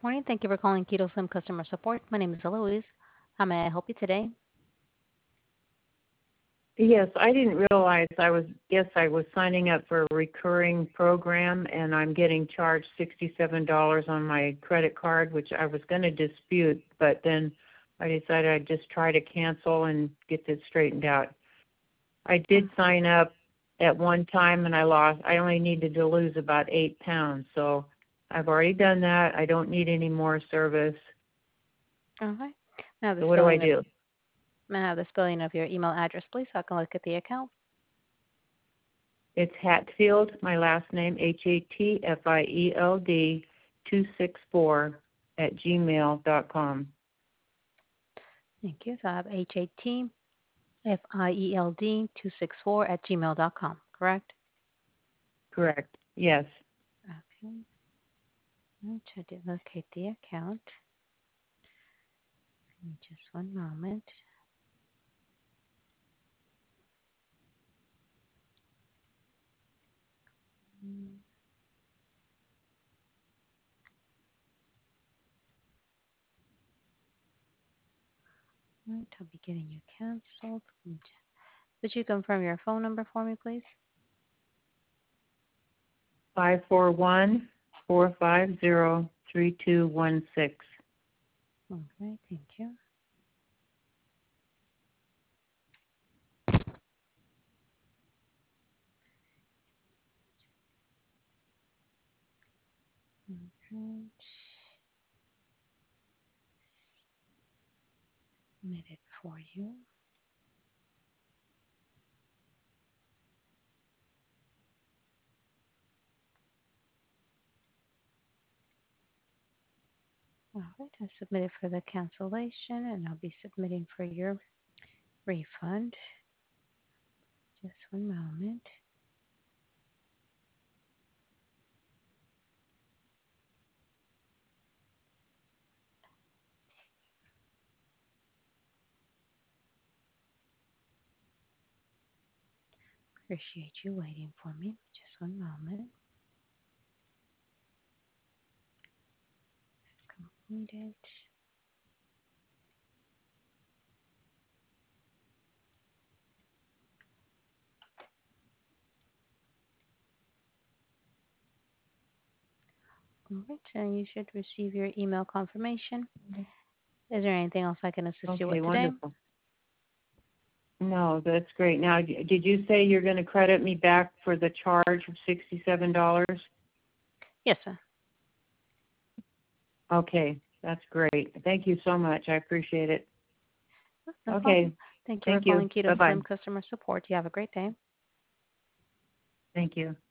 Morning. Thank you for calling Keto Slim Customer Support. My name is Eloise. How may I help you today? Yes, I didn't realize I was signing up for a recurring program and I'm getting charged $67 on my credit card, which I was going to dispute, but then I decided I'd just try to cancel and get this straightened out. I did sign up at one time and I only needed to lose about 8 pounds. So I've already done that. I don't need any more service. Okay. Now the So what do I spelling of do? may I have the spelling of your email address, please, so I can look at the account. It's Hatfield, my last name, Hatfield 264 @gmail.com. Thank you. So I have HATFIELD264 @gmail.com, correct? Correct. Yes. Okay. I'll try to locate the account. Give me just one moment. Right, I'll be getting you canceled. Would you confirm your phone number for me, please? 541-450-3216. Okay, thank you. Okay. Submit it for you. All right, I submitted for the cancellation and I'll be submitting for your refund. Just one moment. Appreciate you waiting for me. Just one moment. Completed. All right, and you should receive your email confirmation. Is there anything else I can assist you Okay, with today? wonderful. No, that's great. Now, did you say you're going to credit me back for the charge of $67? Yes, sir. Okay, that's great. Thank you so much. I appreciate it. No Okay, problem. Thank you for thank you. calling Keto Bye-bye. Slim Customer Support. You have a great day. Thank you.